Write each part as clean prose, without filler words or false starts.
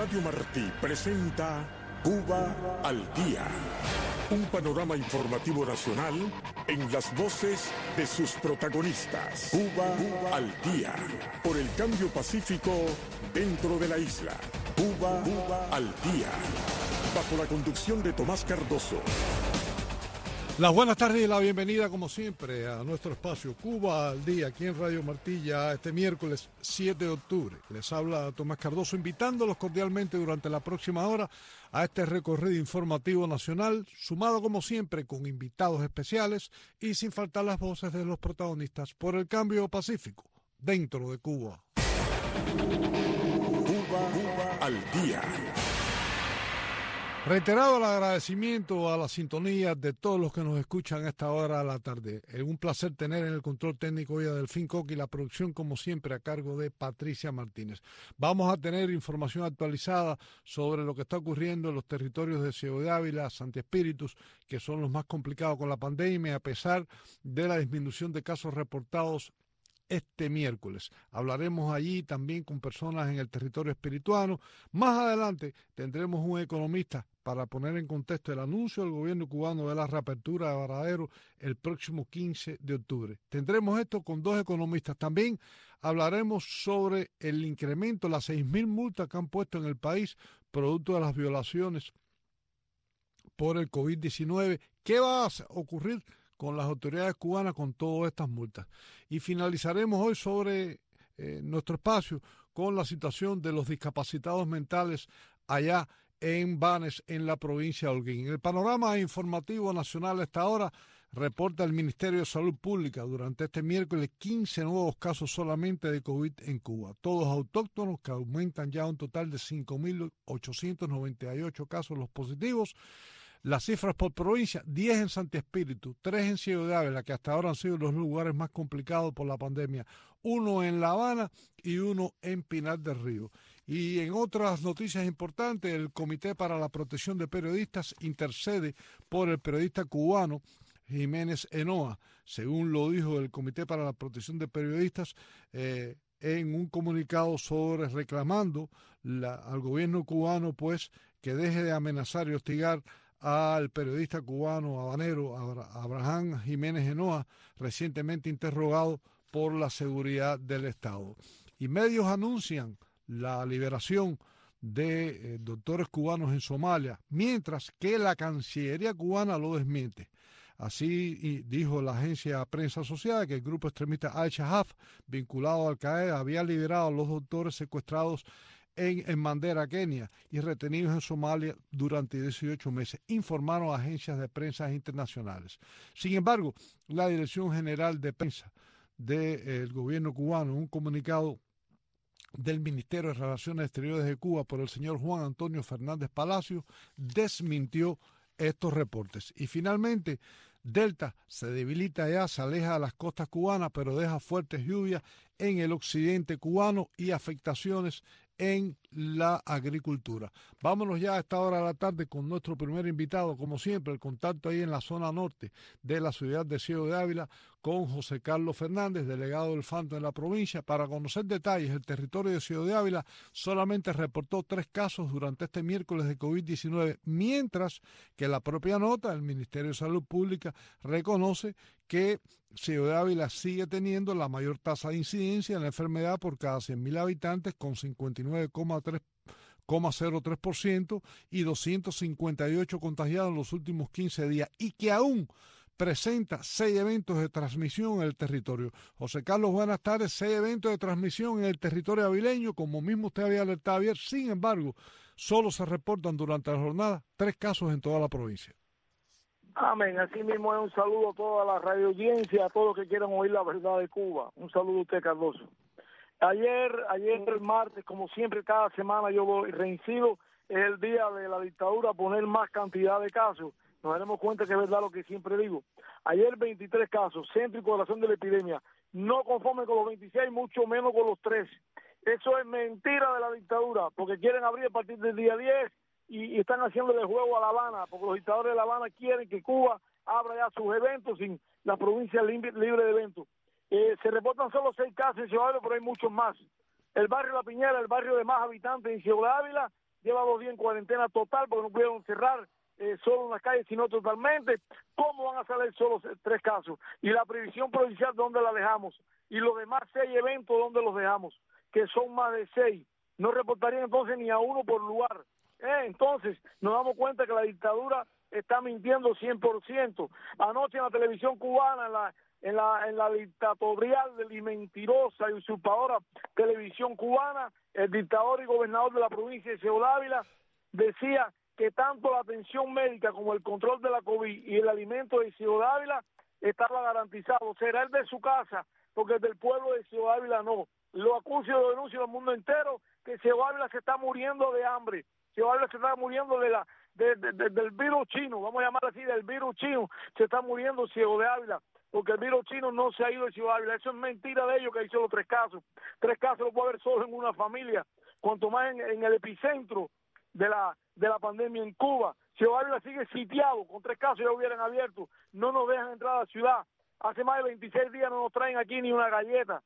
Radio Martí presenta Cuba al Día. Un panorama informativo nacional en las voces de sus protagonistas. Cuba al Día. Por el cambio pacífico dentro de la isla. Cuba al Día. Bajo la conducción de Tomás Cardoso. Las buenas tardes y la bienvenida, como siempre, a nuestro espacio Cuba al Día, aquí en Radio Martilla, este miércoles 7 de octubre. Les habla Tomás Cardoso, invitándolos cordialmente durante la próxima hora a este recorrido informativo nacional, sumado como siempre con invitados especiales y sin faltar las voces de los protagonistas por el cambio pacífico dentro de Cuba. Cuba al Día. Reiterado el agradecimiento a la sintonía de todos los que nos escuchan a esta hora de la tarde. Es un placer tener en el control técnico hoy a Delfín Coqui y la producción, como siempre, a cargo de Patricia Martínez. Vamos a tener información actualizada sobre lo que está ocurriendo en los territorios de Ciego de Ávila, Santi Espíritus, que son los más complicados con la pandemia, a pesar de la disminución de casos reportados este miércoles. Hablaremos allí también con personas en el territorio espirituano. Más adelante tendremos un economista para poner en contexto el anuncio del gobierno cubano de la reapertura de Varadero el próximo 15 de octubre. Tendremos esto con dos economistas. También hablaremos sobre el incremento, las 6.000 multas que han puesto en el país producto de las violaciones por el COVID-19. ¿Qué va a ocurrir con las autoridades cubanas con todas estas multas? Y finalizaremos hoy sobre nuestro espacio con la situación de los discapacitados mentales allá en Banes, en la provincia de Holguín. En el panorama informativo nacional a esta hora reporta el Ministerio de Salud Pública durante este miércoles 15 nuevos casos solamente de COVID en Cuba, todos autóctonos, que aumentan ya un total de 5.898 casos los positivos. Las cifras por provincia: 10 en Santi Espíritu, 3 en Ciego de Ávila, que hasta ahora han sido los lugares más complicados por la pandemia, 1 en La Habana y 1 en Pinar del Río. Y en otras noticias importantes, el Comité para la Protección de Periodistas intercede por el periodista cubano Jiménez Enoa. Según lo dijo el Comité para la Protección de Periodistas, en un comunicado sobre reclamando al gobierno cubano pues que deje de amenazar y hostigar al periodista cubano habanero Abraham Jiménez Enoa, recientemente interrogado por la seguridad del Estado. Y medios anuncian la liberación de doctores cubanos en Somalia, mientras que la Cancillería cubana lo desmiente. Así dijo la agencia Prensa Asociada que el grupo extremista Al-Shahab, vinculado a Al-Qaeda, había liberado a los doctores secuestrados en Mandera, Kenia, y retenidos en Somalia durante 18 meses, informaron agencias de prensa internacionales. Sin embargo, la Dirección General de Prensa del gobierno cubano, en un comunicado del Ministerio de Relaciones Exteriores de Cuba por el señor Juan Antonio Fernández Palacio, desmintió estos reportes. Y finalmente, Delta se debilita ya, se aleja de las costas cubanas, pero deja fuertes lluvias en el occidente cubano y afectaciones en la agricultura. Vámonos ya a esta hora de la tarde con nuestro primer invitado, como siempre, el contacto ahí en la zona norte de la ciudad de Ciego de Ávila con José Carlos Fernández, delegado del FANTO en la provincia. Para conocer detalles, el territorio de Ciego de Ávila solamente reportó 3 casos durante este miércoles de COVID-19, mientras que la propia nota del Ministerio de Salud Pública reconoce que Ciego de Ávila sigue teniendo la mayor tasa de incidencia en la enfermedad por cada 100.000 habitantes, con 59,03% y 258 contagiados en los últimos 15 días, y que aún presenta 6 eventos de transmisión en el territorio. José Carlos, buenas tardes. 6 eventos de transmisión en el territorio avileño, como mismo usted había alertado ayer. Sin embargo, solo se reportan durante la jornada 3 casos en toda la provincia. Amén. Así mismo es un saludo a toda la radio audiencia, a todos los que quieran oír la verdad de Cuba. Un saludo a usted, Cardoso. Ayer el martes, como siempre, cada semana yo reincido, es el día de la dictadura, poner más cantidad de casos. Nos daremos cuenta que es verdad lo que siempre digo. Ayer 23 casos, centro y corazón de la epidemia, no conforme con los 26, mucho menos con los 13. Eso es mentira de la dictadura, porque quieren abrir a partir del día 10 y están haciéndole juego a La Habana, porque los dictadores de La Habana quieren que Cuba abra ya sus eventos sin la provincia libre de eventos. Se reportan solo 6 casos en Ciego de Ávila, pero hay muchos más. El barrio La Piñera, el barrio de más habitantes en Ciego de Ávila, lleva 2 días en cuarentena total porque no pudieron cerrar solo unas calles, sino totalmente. ¿Cómo van a salir solo 3 casos? Y la previsión provincial, ¿dónde la dejamos? Y los demás 6 eventos, ¿dónde los dejamos? Que son más de 6. No reportarían entonces ni a uno por lugar. Entonces, nos damos cuenta que la dictadura está mintiendo 100%. Anoche en la televisión cubana, en la dictatorial y mentirosa y usurpadora televisión cubana, el dictador y gobernador de la provincia de Ciego Dávila decía que tanto la atención médica como el control de la COVID y el alimento de Ciego Dávila estaba garantizado. Será el de su casa, porque el del pueblo de Ciego Dávila no. Lo acuso y lo denuncio al mundo entero que Ciego Dávila se está muriendo de hambre. Ciego Dávila se está muriendo del virus chino, vamos a llamar así, del virus chino. Se está muriendo Ciego de Ávila, porque el virus chino no se ha ido de Ciego Dávila. Eso es mentira de ellos que hizo los 3 casos. 3 casos lo puede haber solo en una familia, cuanto más en el epicentro de la pandemia en Cuba. Ciego Dávila sigue sitiado, con 3 casos ya hubieran abierto, no nos dejan entrar a la ciudad. Hace más de 26 días no nos traen aquí ni una galleta.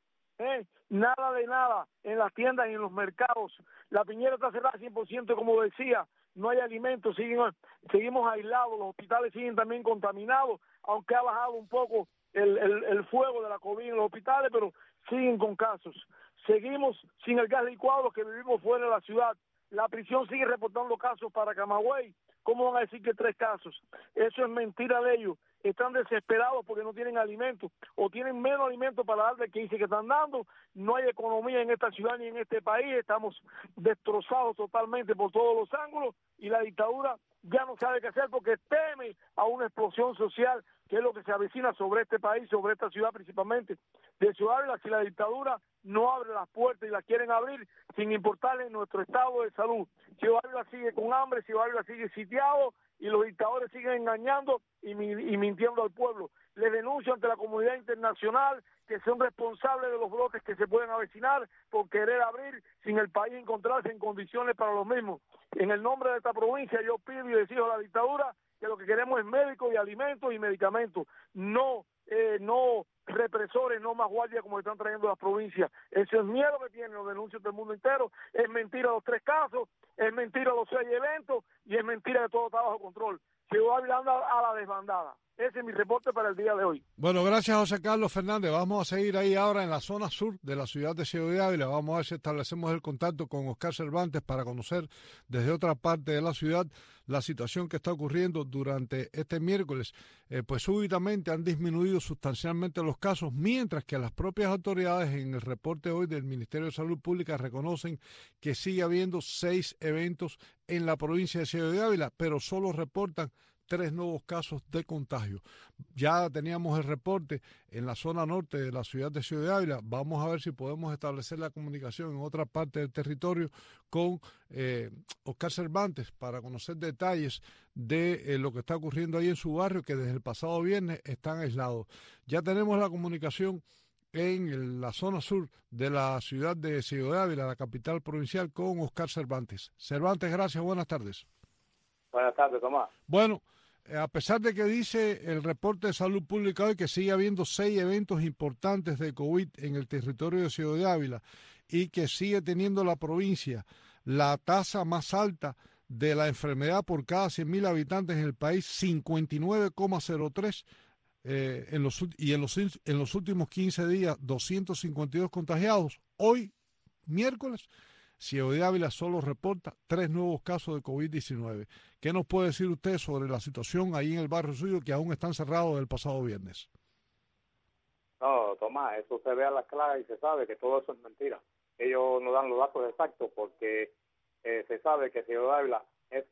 Nada de nada en las tiendas y en los mercados. La Piñera está cerrada 100%, como decía, no hay alimentos, seguimos aislados, los hospitales siguen también contaminados, aunque ha bajado un poco el fuego de la COVID en los hospitales, pero siguen con casos. Seguimos sin el gas licuado, los que vivimos fuera de la ciudad. La prisión sigue reportando casos para Camagüey. ¿Cómo van a decir que 3 casos? Eso es mentira de ellos. Están desesperados porque no tienen alimentos o tienen menos alimentos para dar del que dice que están dando. No hay economía en esta ciudad ni en este país. Estamos destrozados totalmente por todos los ángulos y la dictadura ya no sabe qué hacer porque teme a una explosión social, que es lo que se avecina sobre este país, sobre esta ciudad principalmente de Ciudad Ávila, si la dictadura no abre las puertas y las quieren abrir sin importarle nuestro estado de salud. Ciudad Ávila sigue con hambre, Ciudad Ávila sigue sitiado y los dictadores siguen engañando y mintiendo al pueblo. Les denuncio ante la comunidad internacional que son responsables de los brotes que se pueden avecinar por querer abrir sin el país encontrarse en condiciones para los mismos. En el nombre de esta provincia yo pido y exijo a la dictadura que lo que queremos es médicos y alimentos y medicamentos, no represores, no más guardias como están trayendo las provincias. Ese es miedo que tienen los denuncios del mundo entero. Es mentira los 3 casos, es mentira los 6 eventos y es mentira que todo está bajo control. Ciego Dávila anda a la desbandada. Ese es mi reporte para el día de hoy. Bueno, gracias José Carlos Fernández. Vamos a seguir ahí ahora en la zona sur de la ciudad de Ciego de Ávila. Vamos a ver si establecemos el contacto con Oscar Cervantes para conocer desde otra parte de la ciudad la situación que está ocurriendo durante este miércoles. Pues súbitamente han disminuido sustancialmente los casos, mientras que las propias autoridades en el reporte hoy del Ministerio de Salud Pública reconocen que sigue habiendo 6 eventos en la provincia de Ciego de Ávila, pero solo reportan 3 nuevos casos de contagio. Ya teníamos el reporte en la zona norte de la ciudad de Ciudad de Ávila. Vamos a ver si podemos establecer la comunicación en otra parte del territorio con Oscar Cervantes para conocer detalles de lo que está ocurriendo ahí en su barrio, que desde el pasado viernes están aislados. Ya tenemos la comunicación en la zona sur de la ciudad de Ciudad de Ávila, la capital provincial, con Oscar Cervantes. Cervantes, gracias, buenas tardes. Buenas tardes, Tomás. Bueno, a pesar de que dice el reporte de salud pública hoy que sigue habiendo 6 eventos importantes de COVID en el territorio de Ciudad de Ávila y que sigue teniendo la provincia la tasa más alta de la enfermedad por cada 100.000 habitantes en el país, 59,03, en los últimos 15 días 252 contagiados. Hoy, miércoles, Ciego de Ávila solo reporta 3 nuevos casos de COVID-19. ¿Qué nos puede decir usted sobre la situación ahí en el barrio suyo que aún están cerrados del pasado viernes? No, Tomás, eso se ve a la clara y se sabe que todo eso es mentira. Ellos no dan los datos exactos porque se sabe que Ciego de Ávila es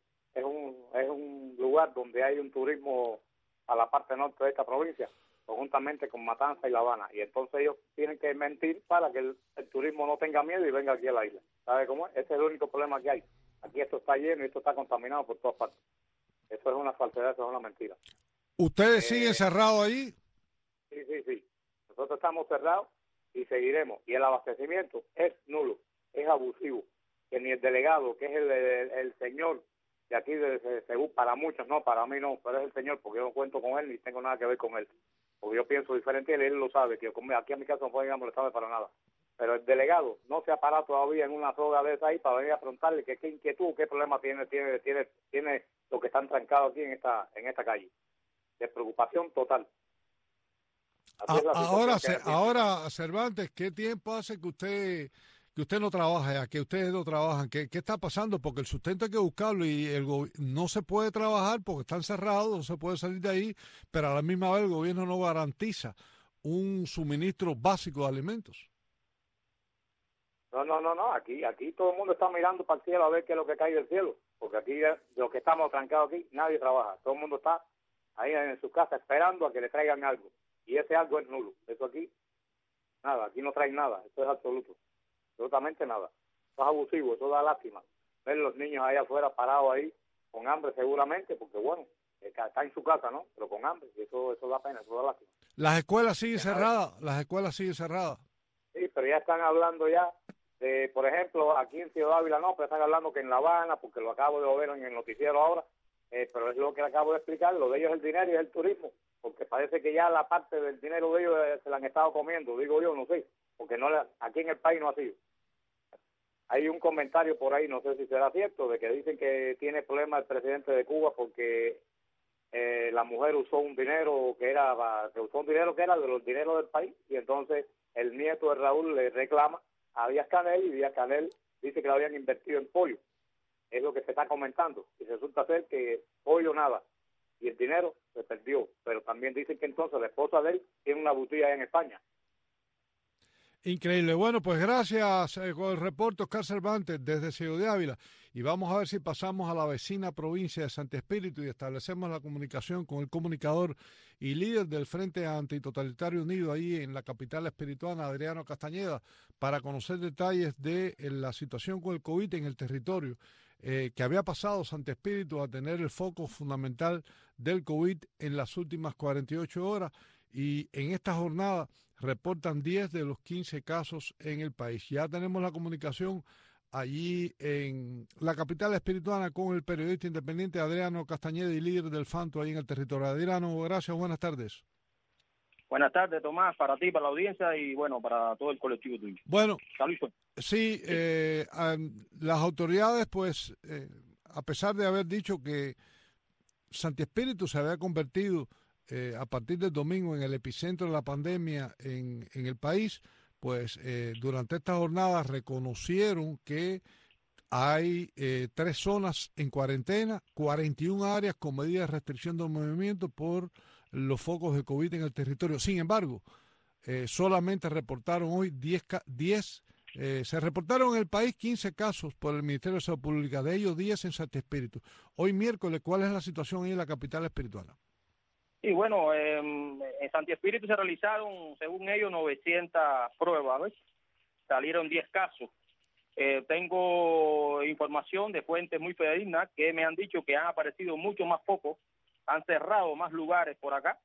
un lugar donde hay un turismo a la parte norte de esta provincia, conjuntamente con Matanza y La Habana, y entonces ellos tienen que mentir para que el turismo no tenga miedo y venga aquí a la isla. ¿Sabe cómo es? Ese es el único problema que hay. Aquí esto está lleno y esto está contaminado por todas partes. Eso es una falsedad, eso es una mentira. ¿Ustedes siguen cerrados ahí? Sí. Nosotros estamos cerrados y seguiremos. Y el abastecimiento es nulo, es abusivo. Que ni el delegado, que es el señor de aquí, según para muchos, no, para mí no, pero es el señor, porque yo no cuento con él ni tengo nada que ver con él. Porque yo pienso diferente y él lo sabe, que aquí a mi casa no pueden ir a molestarme para nada. pero el delegado no se ha parado todavía en una soga de esa ahí para venir a preguntarle qué inquietud, qué problema tiene lo que están trancados aquí en esta calle. De preocupación total. Así es la situación Ahora, Cervantes, ¿qué tiempo hace que usted no trabaja, que ustedes no trabajan? ¿Qué está pasando? Porque el sustento hay que buscarlo y no se puede trabajar porque están cerrados, no se puede salir de ahí, pero a la misma vez el gobierno no garantiza un suministro básico de alimentos. No, aquí todo el mundo está mirando para el cielo a ver qué es lo que cae del cielo, porque aquí los que estamos trancados aquí, nadie trabaja, todo el mundo está ahí en su casa esperando a que le traigan algo, y ese algo es nulo. Eso aquí, nada, aquí no traen nada, eso es absolutamente nada. Eso es abusivo, eso da lástima. Ver los niños ahí afuera parados ahí, con hambre seguramente, porque bueno, está en su casa, ¿no? Pero con hambre, y eso da pena, eso da lástima. Las escuelas siguen cerradas, Sí, pero ya están hablando ya de, por ejemplo, aquí en Ciudad Ávila no, pero están hablando que en La Habana, porque lo acabo de ver en el noticiero ahora, pero es lo que le acabo de explicar, lo de ellos es el dinero y es el turismo, porque parece que ya la parte del dinero de ellos se la han estado comiendo, digo yo, no sé, porque aquí en el país no ha sido. Hay un comentario por ahí, no sé si será cierto, de que dicen que tiene problemas el presidente de Cuba porque la mujer usó un dinero que era de los dineros del país, y entonces el nieto de Raúl le reclama a Díaz-Canel y Díaz-Canel dice que lo habían invertido en pollo. Es lo que se está comentando, y resulta ser que pollo nada, y el dinero se perdió, pero también dicen que entonces la esposa de él tiene una botella en España. Increíble. Bueno, pues gracias con el reporte Oscar Cervantes desde Ciudad de Ávila, y vamos a ver si pasamos a la vecina provincia de Santi Espíritu y establecemos la comunicación con el comunicador y líder del Frente Antitotalitario Unido ahí en la capital espirituana, Adriano Castañeda, para conocer detalles de la situación con el COVID en el territorio, que había pasado Santi Espíritu a tener el foco fundamental del COVID en las últimas 48 horas, y en esta jornada reportan 10 de los 15 casos en el país. Ya tenemos la comunicación allí en la capital espirituana con el periodista independiente Adriano Castañeda y líder del Fanto ahí en el territorio. Adriano, gracias, buenas tardes. Buenas tardes, Tomás, para ti, para la audiencia y bueno, para todo el colectivo tuyo. Bueno, Saludos. Sí, las autoridades, pues, a pesar de haber dicho que Santi Espíritu se había convertido a partir del domingo en el epicentro de la pandemia en el país, pues durante esta jornada reconocieron que hay 3 zonas en cuarentena, 41 áreas con medidas de restricción de movimiento por los focos de COVID en el territorio. Sin embargo, solamente reportaron hoy 10 se reportaron en el país 15 casos por el Ministerio de Salud Pública, de ellos 10 en Santi Espíritu. Hoy miércoles, ¿cuál es la situación ahí en la capital espirituana? Y bueno, en Santi Espíritu se realizaron, según ellos, 900 pruebas, ¿ves? Salieron 10 casos. Tengo información de fuentes muy fidedignas que me han dicho que han aparecido mucho más focos, han cerrado más lugares por acá,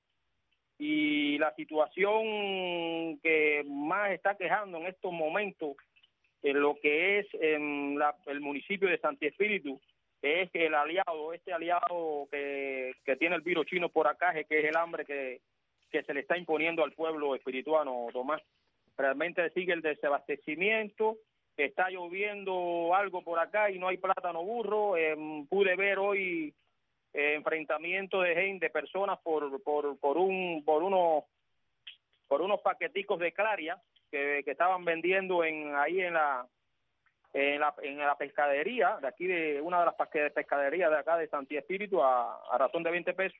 y la situación que más está quejando en estos momentos en lo que es el municipio de Santi Espíritu es que este aliado que tiene el virus chino por acá, que es el hambre que se le está imponiendo al pueblo espirituano, Tomás. Realmente sigue el desabastecimiento, está lloviendo algo por acá y no hay plátano burro. Pude ver hoy enfrentamiento de personas por unos paqueticos de claria que estaban vendiendo ahí en la pescadería de aquí, de una de las pescaderías de acá de Santi Espíritu, a razón de 20 pesos.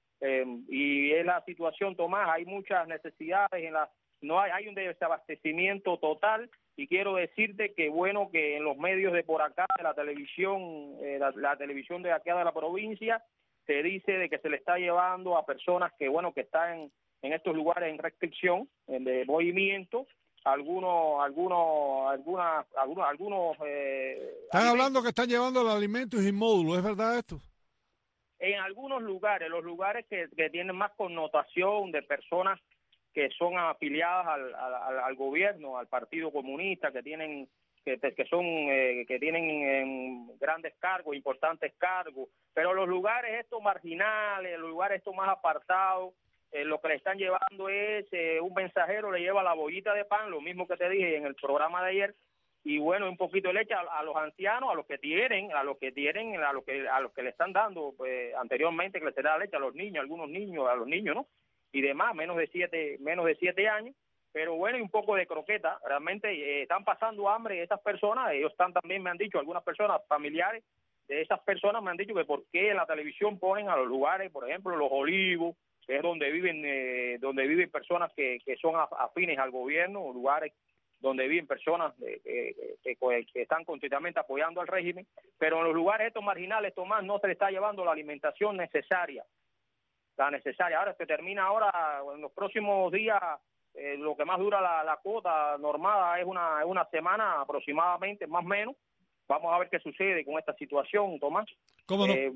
Y es la situación, Tomás, hay muchas necesidades, no hay un desabastecimiento total, y quiero decirte que bueno, que en los medios de por acá, de la televisión, la televisión de acá de la provincia, se dice de que se le está llevando a personas que bueno, que están en estos lugares en restricción de movimiento, algunos están hablando que están llevando los alimentos y módulos, ¿es verdad esto? En algunos lugares, los lugares que tienen más connotación de personas que son afiliadas al gobierno, al Partido Comunista, que tienen grandes cargos, importantes cargos, pero los lugares estos marginales, los lugares estos más apartados, lo que le están llevando es un mensajero le lleva la bollita de pan, lo mismo que te dije en el programa de ayer, y bueno, un poquito de leche a los ancianos, a los que le están dando pues, anteriormente, que les da leche a los niños, algunos niños, ¿no? Y demás, menos de 7 años. Pero bueno, y un poco de croqueta. Realmente están pasando hambre estas personas. Ellos también me han dicho, algunas personas familiares de esas personas me han dicho que por qué en la televisión ponen a los lugares, por ejemplo, Los Olivos, que es donde viven personas que son afines al gobierno, lugares donde viven personas que están continuamente apoyando al régimen, pero en los lugares estos marginales, Tomás, no se le está llevando la alimentación necesaria, Ahora se termina en los próximos días. Lo que más dura la cuota normada es una semana aproximadamente, más o menos. Vamos a ver qué sucede con esta situación, Tomás. ¿Cómo no?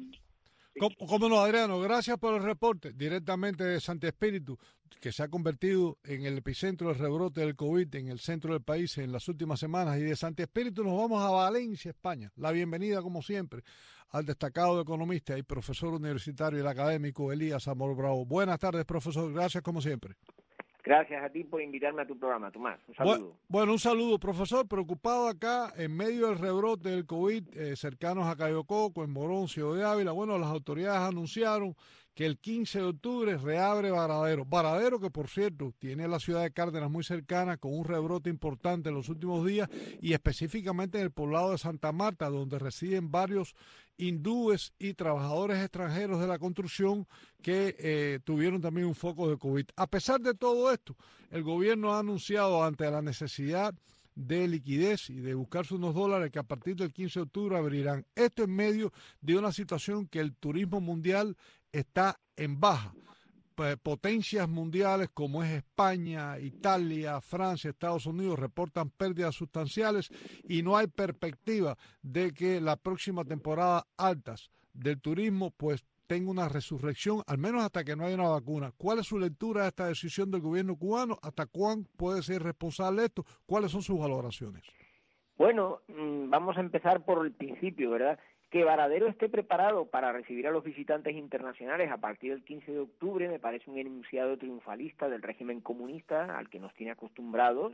¿Cómo no, Adriano? Gracias por el reporte directamente de Santi Espíritu, que se ha convertido en el epicentro del rebrote del COVID en el centro del país en las últimas semanas. Y de Santi Espíritu nos vamos a Valencia, España. La bienvenida, como siempre, al destacado economista y profesor universitario y el académico Elías Amor Bravo. Buenas tardes, profesor. Gracias, como siempre. Gracias a ti por invitarme a tu programa, Tomás. Un saludo. Bueno, un saludo, profesor. Preocupado acá en medio del rebrote del COVID, cercanos a Cayo Coco, en Morón, Ciudad de Ávila. Bueno, las autoridades anunciaron que el 15 de octubre reabre Varadero. Varadero que, por cierto, tiene la ciudad de Cárdenas muy cercana, con un rebrote importante en los últimos días, y específicamente en el poblado de Santa Marta, donde residen varios hindúes y trabajadores extranjeros de la construcción que tuvieron también un foco de COVID. A pesar de todo esto, el gobierno ha anunciado, ante la necesidad de liquidez y de buscarse unos dólares, que a partir del 15 de octubre abrirán. Esto en medio de una situación que el turismo mundial está en baja. Potencias mundiales como es España, Italia, Francia, Estados Unidos reportan pérdidas sustanciales y no hay perspectiva de que la próxima temporada altas del turismo pues tenga una resurrección, al menos hasta que no haya una vacuna. ¿Cuál es su lectura de esta decisión del gobierno cubano? ¿Hasta cuándo puede ser responsable de esto? ¿Cuáles son sus valoraciones? Bueno, vamos a empezar por el principio, ¿verdad? Que Varadero esté preparado para recibir a los visitantes internacionales a partir del 15 de octubre me parece un enunciado triunfalista del régimen comunista al que nos tiene acostumbrados,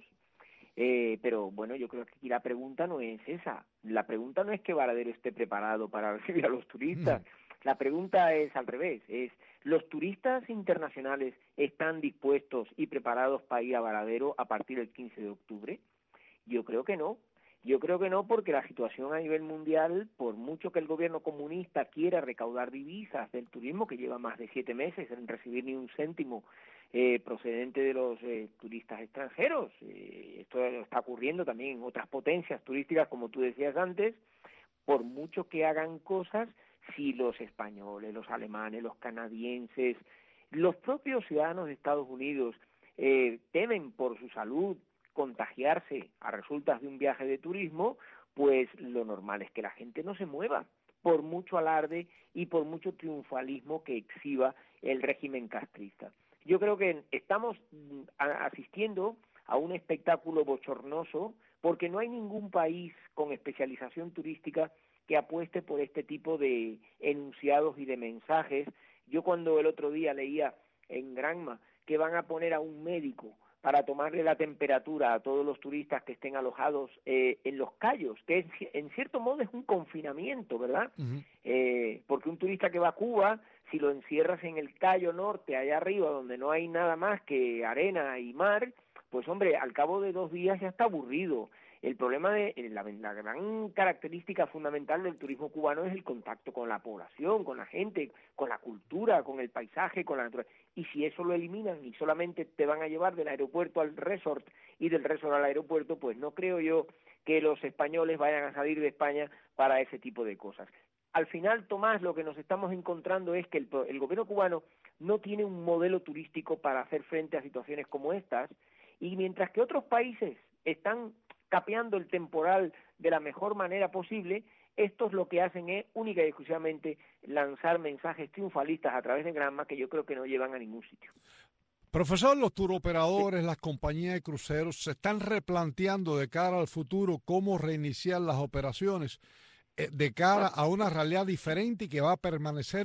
pero bueno, yo creo que aquí la pregunta no es esa. La pregunta no es que Varadero esté preparado para recibir a los turistas. La pregunta es al revés, es ¿los turistas internacionales están dispuestos y preparados para ir a Varadero a partir del 15 de octubre? Yo creo que no. Yo creo que no, porque la situación a nivel mundial, por mucho que el gobierno comunista quiera recaudar divisas del turismo, que lleva más de 7 meses sin recibir ni un céntimo procedente de los turistas extranjeros, esto está ocurriendo también en otras potencias turísticas, como tú decías antes, por mucho que hagan cosas, si los españoles, los alemanes, los canadienses, los propios ciudadanos de Estados Unidos temen por su salud, contagiarse a resultas de un viaje de turismo, pues lo normal es que la gente no se mueva, por mucho alarde y por mucho triunfalismo que exhiba el régimen castrista. Yo creo que estamos asistiendo a un espectáculo bochornoso, porque no hay ningún país con especialización turística que apueste por este tipo de enunciados y de mensajes. Yo cuando el otro día leía en Granma que van a poner a un médico para tomarle la temperatura a todos los turistas que estén alojados en los cayos, que en cierto modo es un confinamiento, ¿verdad? Porque un turista que va a Cuba, si lo encierras en el Cayo Norte, allá arriba, donde no hay nada más que arena y mar, pues hombre, al cabo de 2 días ya está aburrido. El problema de la gran característica fundamental del turismo cubano es el contacto con la población, con la gente, con la cultura, con el paisaje, con la naturaleza. Y si eso lo eliminan y solamente te van a llevar del aeropuerto al resort y del resort al aeropuerto, pues no creo yo que los españoles vayan a salir de España para ese tipo de cosas. Al final, Tomás, lo que nos estamos encontrando es que el gobierno cubano no tiene un modelo turístico para hacer frente a situaciones como estas, y mientras que otros países están capeando el temporal de la mejor manera posible, estos lo que hacen es única y exclusivamente lanzar mensajes triunfalistas a través de Granma que yo creo que no llevan a ningún sitio. Profesor, los turoperadores, las compañías de cruceros se están replanteando de cara al futuro cómo reiniciar las operaciones de cara a una realidad diferente y que va a permanecer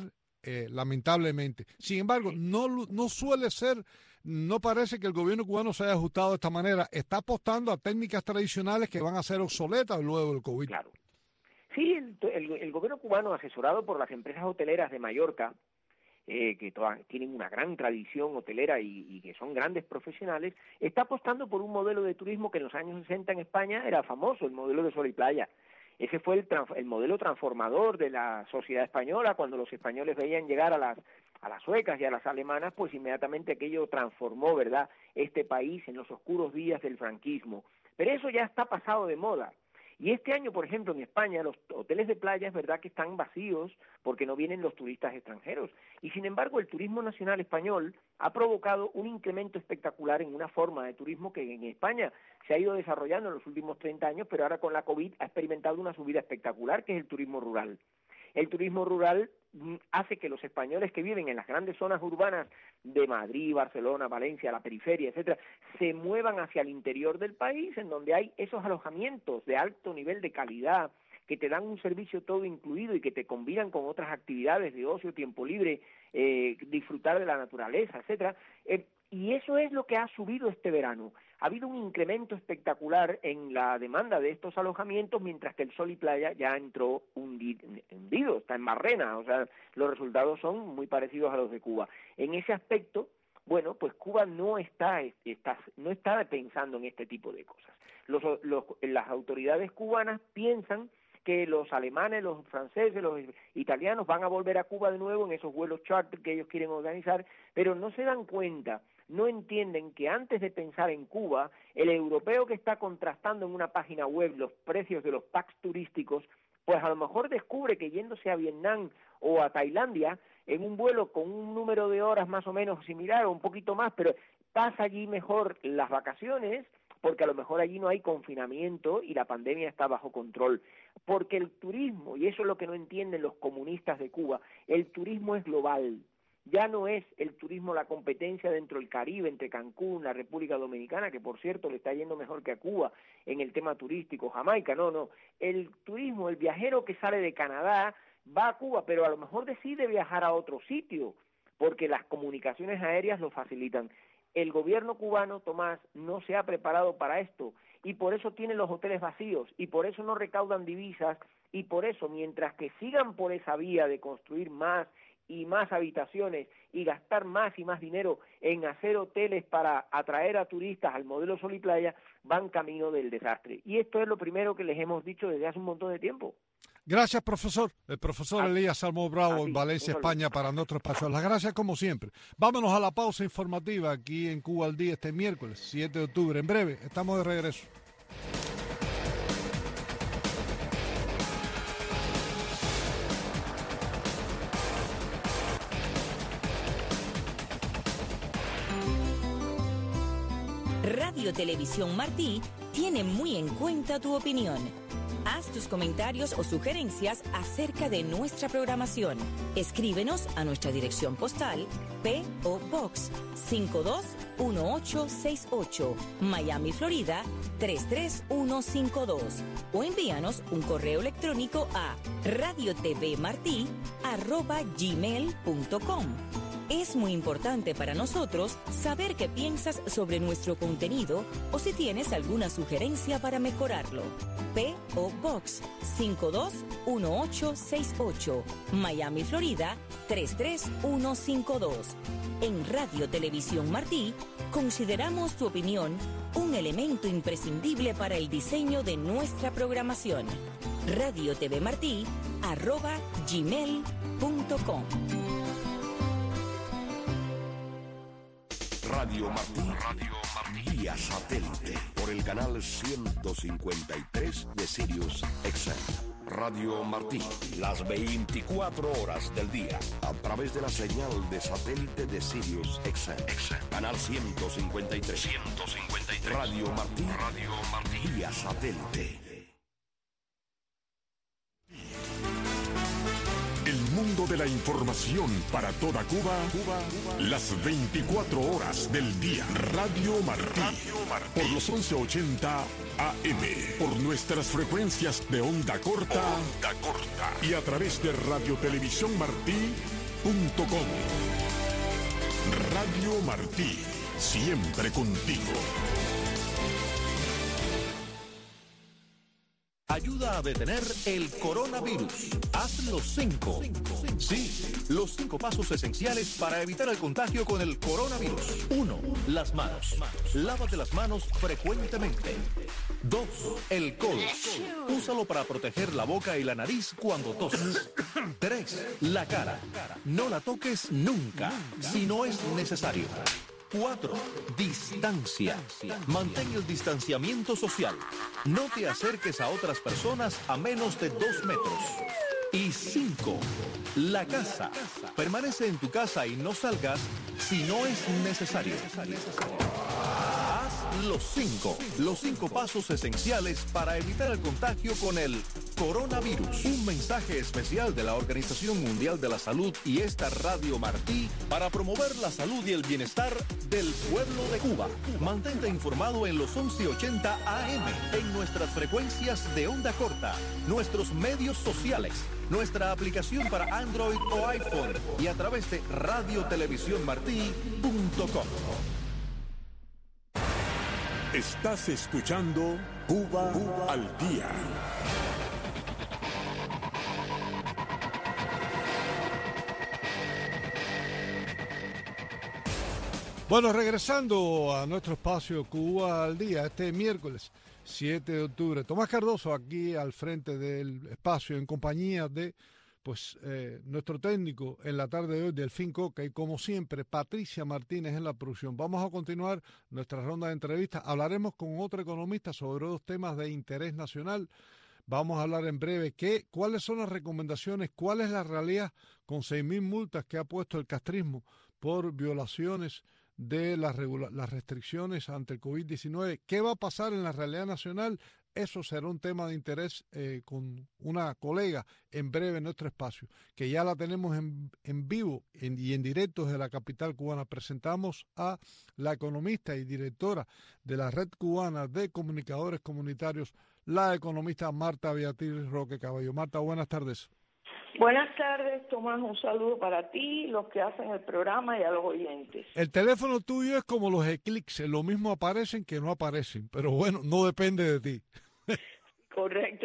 lamentablemente. Sin embargo, no suele ser, no parece que el gobierno cubano se haya ajustado de esta manera. Está apostando a técnicas tradicionales que van a ser obsoletas luego del COVID. Claro. Sí, el gobierno cubano, asesorado por las empresas hoteleras de Mallorca, que tienen una gran tradición hotelera y que son grandes profesionales, está apostando por un modelo de turismo que en los años 60 en España era famoso, el modelo de sol y playa. Ese fue el modelo transformador de la sociedad española. Cuando los españoles veían llegar a las suecas y a las alemanas, pues inmediatamente aquello transformó, ¿verdad?, este país en los oscuros días del franquismo. Pero eso ya está pasado de moda. Y este año, por ejemplo, en España, los hoteles de playa es verdad que están vacíos porque no vienen los turistas extranjeros. Y sin embargo, el turismo nacional español ha provocado un incremento espectacular en una forma de turismo que en España se ha ido desarrollando en los últimos 30 años, pero ahora con la COVID ha experimentado una subida espectacular, que es el turismo rural. El turismo rural hace que los españoles que viven en las grandes zonas urbanas de Madrid, Barcelona, Valencia, la periferia, etcétera, se muevan hacia el interior del país, en donde hay esos alojamientos de alto nivel de calidad que te dan un servicio todo incluido y que te combinan con otras actividades de ocio, tiempo libre, disfrutar de la naturaleza, etcétera. Y eso es lo que ha subido este verano. Ha habido un incremento espectacular en la demanda de estos alojamientos, mientras que el sol y playa ya entró hundido, está en barrena. O sea, los resultados son muy parecidos a los de Cuba. En ese aspecto, bueno, pues Cuba no está pensando en este tipo de cosas. Las autoridades cubanas piensan que los alemanes, los franceses, los italianos van a volver a Cuba de nuevo en esos vuelos charter que ellos quieren organizar, pero no se dan cuenta, no entienden que antes de pensar en Cuba, el europeo que está contrastando en una página web los precios de los packs turísticos, pues a lo mejor descubre que yéndose a Vietnam o a Tailandia, en un vuelo con un número de horas más o menos similar o un poquito más, pero pasa allí mejor las vacaciones, porque a lo mejor allí no hay confinamiento y la pandemia está bajo control. Porque el turismo, y eso es lo que no entienden los comunistas de Cuba, el turismo es global. Ya no es el turismo la competencia dentro del Caribe, entre Cancún, la República Dominicana, que por cierto le está yendo mejor que a Cuba en el tema turístico, Jamaica, no. El turismo, el viajero que sale de Canadá va a Cuba, pero a lo mejor decide viajar a otro sitio, porque las comunicaciones aéreas lo facilitan. El gobierno cubano, Tomás, no se ha preparado para esto y por eso tiene los hoteles vacíos y por eso no recaudan divisas y por eso, mientras que sigan por esa vía de construir más y más habitaciones y gastar más y más dinero en hacer hoteles para atraer a turistas al modelo sol y playa, van camino del desastre. Y esto es lo primero que les hemos dicho desde hace un montón de tiempo. Gracias, profesor. El profesor Elías Salmó Bravo en Valencia, España, para nuestro espacio. Las gracias como siempre. Vámonos a la pausa informativa aquí en Cuba al Día este miércoles, 7 de octubre. En breve, estamos de regreso. Radio Televisión Martí tiene muy en cuenta tu opinión. Haz tus comentarios o sugerencias acerca de nuestra programación. Escríbenos a nuestra dirección postal P.O. Box 521868, Miami, Florida 33152, o envíanos un correo electrónico a radiotvmarti@gmail.com. Es muy importante para nosotros saber qué piensas sobre nuestro contenido o si tienes alguna sugerencia para mejorarlo. P.O. Box 521868, Miami, Florida 33152. En Radio Televisión Martí, consideramos tu opinión un elemento imprescindible para el diseño de nuestra programación. radiotvmarti@gmail.com. Radio Martí vía satélite por el canal 153 de Sirius XM. Radio Martí, las 24 horas del día, a través de la señal de satélite de Sirius XM. Canal 153. Radio Martí vía satélite. El mundo de la información para toda Cuba, las 24 horas del día. Radio Martí, por los 1180 AM, por nuestras frecuencias de onda corta y a través de Radio Televisión Martí, Radio Martí, siempre contigo. Ayuda a detener el coronavirus. Haz los 5. Sí, los 5 pasos esenciales para evitar el contagio con el coronavirus. 1. Las manos. Lávate las manos frecuentemente. 2. El codo. Úsalo para proteger la boca y la nariz cuando toses. 3. La cara. No la toques nunca, si no es necesario. 4. Distancia. Mantén el distanciamiento social. No te acerques a otras personas a menos de 2 metros. Y 5. La casa. Permanece en tu casa y no salgas si no es necesario. Haz los 5 pasos esenciales para evitar el contagio con el coronavirus. Un mensaje especial de la Organización Mundial de la Salud y esta Radio Martí para promover la salud y el bienestar del pueblo de Cuba. Mantente informado en los 1180 AM, en nuestras frecuencias de onda corta, nuestros medios sociales, nuestra aplicación para Android o iPhone y a través de radiotelevisiónmartí.com. Estás escuchando Cuba al Día. Bueno, regresando a nuestro espacio Cuba al Día, este miércoles 7 de octubre. Tomás Cardoso aquí al frente del espacio en compañía de nuestro técnico en la tarde de hoy, Delfín Coca, y como siempre, Patricia Martínez en la producción. Vamos a continuar nuestra ronda de entrevistas. Hablaremos con otro economista sobre 2 temas de interés nacional. Vamos a hablar en breve cuáles son las recomendaciones, cuál es la realidad con 6.000 multas que ha puesto el castrismo por violaciones de las restricciones ante el COVID-19. ¿Qué va a pasar en la realidad nacional? Eso será un tema de interés con una colega en breve en nuestro espacio, que ya la tenemos en vivo y en directo desde la capital cubana. Presentamos a la economista y directora de la Red Cubana de Comunicadores Comunitarios, la economista Marta Beatriz Roque Caballo. Marta, buenas tardes. Buenas tardes, Tomás, un saludo para ti, los que hacen el programa y a los oyentes. El teléfono tuyo es como los eclipses, lo mismo aparecen que no aparecen, pero bueno, no depende de ti. Correcto.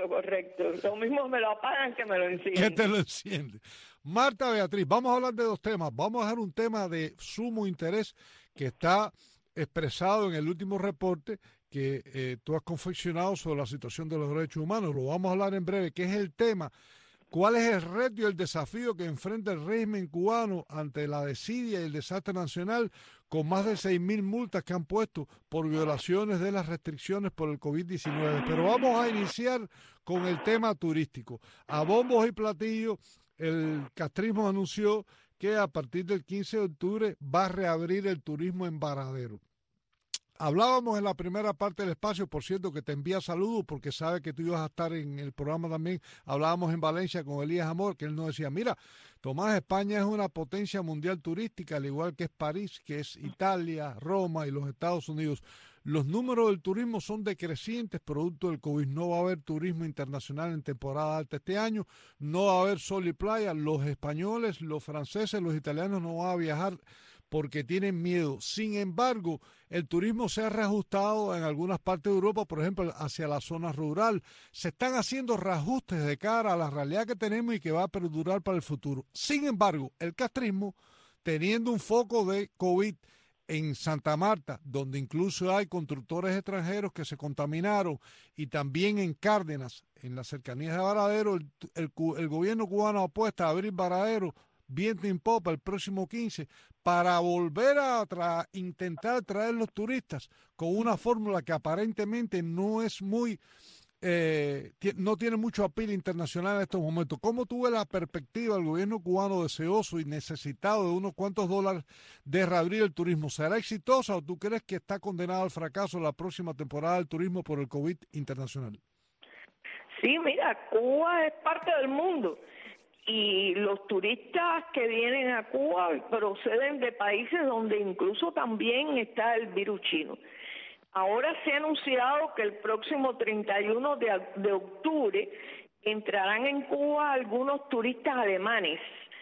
Lo mismo me lo apagan que me lo encienden. ¿Qué te lo enciende? Marta Beatriz, vamos a hablar de 2 temas. Vamos a dejar un tema de sumo interés que está expresado en el último reporte que tú has confeccionado sobre la situación de los derechos humanos. Lo vamos a hablar en breve, que es el tema. ¿Cuál es el reto y el desafío que enfrenta el régimen cubano ante la desidia y el desastre nacional con más de 6.000 multas que han puesto por violaciones de las restricciones por el COVID-19? Pero vamos a iniciar con el tema turístico. A bombos y platillos, el castrismo anunció que a partir del 15 de octubre va a reabrir el turismo en Varadero. Hablábamos en la primera parte del espacio, por cierto, que te envía saludos porque sabe que tú ibas a estar en el programa también. Hablábamos en Valencia con Elías Amor, que él nos decía, mira, Tomás, España es una potencia mundial turística, al igual que es París, que es Italia, Roma y los Estados Unidos. Los números del turismo son decrecientes producto del COVID. No va a haber turismo internacional en temporada alta este año, no va a haber sol y playa. Los españoles, los franceses, los italianos no van a viajar porque tienen miedo. Sin embargo, el turismo se ha reajustado en algunas partes de Europa, por ejemplo, hacia la zona rural. Se están haciendo reajustes de cara a la realidad que tenemos y que va a perdurar para el futuro. Sin embargo, el castrismo, teniendo un foco de COVID en Santa Marta, donde incluso hay constructores extranjeros que se contaminaron, y también en Cárdenas, en las cercanías de Varadero, el gobierno cubano apuesta a abrir Varadero viento en popa el próximo 15 para volver a intentar traer los turistas con una fórmula que aparentemente no es muy no tiene mucho appeal internacional en estos momentos. ¿Cómo tú ves la perspectiva del gobierno cubano deseoso y necesitado de unos cuantos dólares de reabrir el turismo? ¿Será exitosa o tú crees que está condenada al fracaso la próxima temporada del turismo por el COVID internacional? Sí, mira, Cuba es parte del mundo. Y los turistas que vienen a Cuba proceden de países donde incluso también está el virus chino. Ahora se ha anunciado que el próximo 31 de octubre entrarán en Cuba algunos turistas alemanes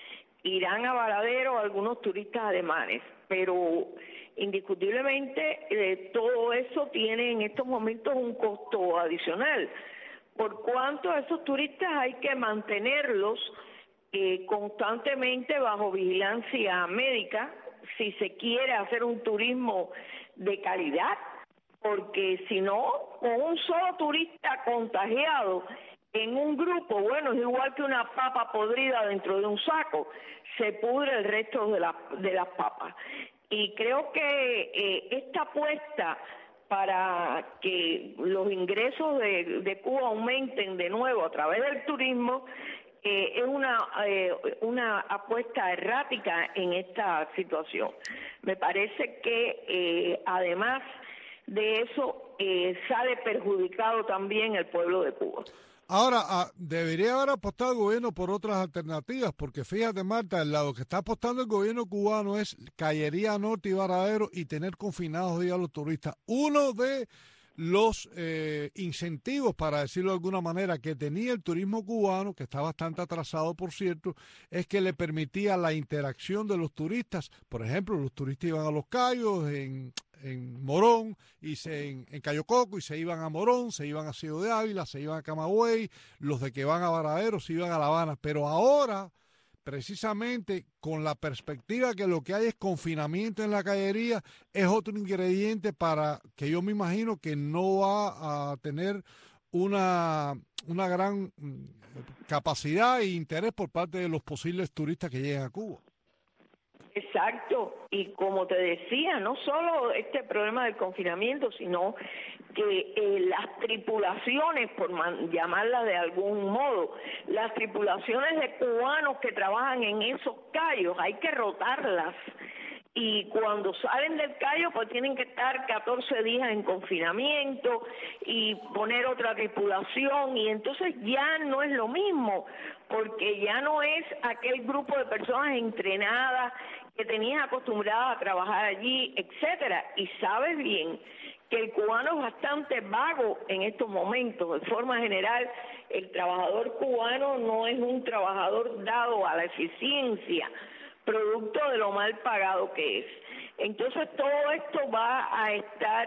irán a Varadero algunos turistas alemanes, pero indiscutiblemente todo eso tiene en estos momentos un costo adicional, por cuanto a esos turistas hay que mantenerlos constantemente bajo vigilancia médica si se quiere hacer un turismo de calidad, porque si no, con un solo turista contagiado en un grupo, bueno, es igual que una papa podrida dentro de un saco, se pudre el resto de las papas. Y creo que esta apuesta para que los ingresos de Cuba aumenten de nuevo a través del turismo es una apuesta errática en esta situación. Me parece que además de eso sale perjudicado también el pueblo de Cuba. Ahora, debería haber apostado el gobierno por otras alternativas, porque fíjate, Marta, el lado que está apostando el gobierno cubano es Cayería Norte y Varadero y tener confinados a los turistas. Uno de los incentivos, para decirlo de alguna manera, que tenía el turismo cubano, que está bastante atrasado, por cierto, es que le permitía la interacción de los turistas. Por ejemplo, los turistas iban a Los Cayos, en Morón, y en Cayo Coco, y se iban a Morón, se iban a Ciego de Ávila, se iban a Camagüey, los de que van a Varadero se iban a La Habana. Pero ahora, precisamente con la perspectiva que lo que hay es confinamiento en la cayería, es otro ingrediente para que yo me imagino que no va a tener una gran capacidad e interés por parte de los posibles turistas que lleguen a Cuba. Exacto, y como te decía, no solo este problema del confinamiento, sino que las tripulaciones, por llamarlas de algún modo, las tripulaciones de cubanos que trabajan en esos cayos, hay que rotarlas. Y cuando salen del Cayo, pues tienen que estar 14 días en confinamiento y poner otra tripulación, y entonces ya no es lo mismo, porque ya no es aquel grupo de personas entrenadas que tenías acostumbradas a trabajar allí, etcétera. Y sabes bien que el cubano es bastante vago en estos momentos. De forma general, el trabajador cubano no es un trabajador dado a la eficiencia, producto de lo mal pagado que es. Entonces todo esto va a estar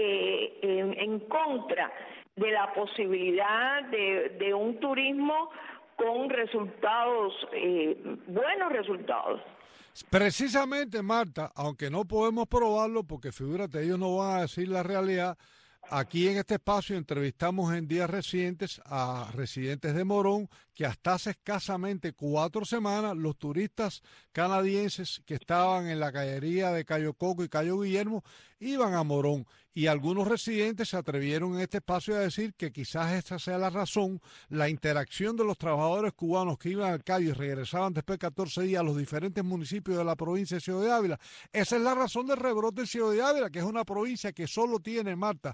en contra de la posibilidad de un turismo con resultados, buenos resultados. Precisamente, Marta, aunque no podemos probarlo, porque figúrate, ellos no van a decir la realidad, aquí en este espacio entrevistamos en días recientes a residentes de Morón que hasta hace escasamente 4 semanas los turistas canadienses que estaban en la cayería de Cayo Coco y Cayo Guillermo iban a Morón, y algunos residentes se atrevieron en este espacio a decir que quizás esta sea la razón, la interacción de los trabajadores cubanos que iban al Cayo y regresaban después de 14 días a los diferentes municipios de la provincia de Ciego de Ávila. Esa es la razón del rebrote en Ciego de Ávila, que es una provincia que solo tiene, Marta,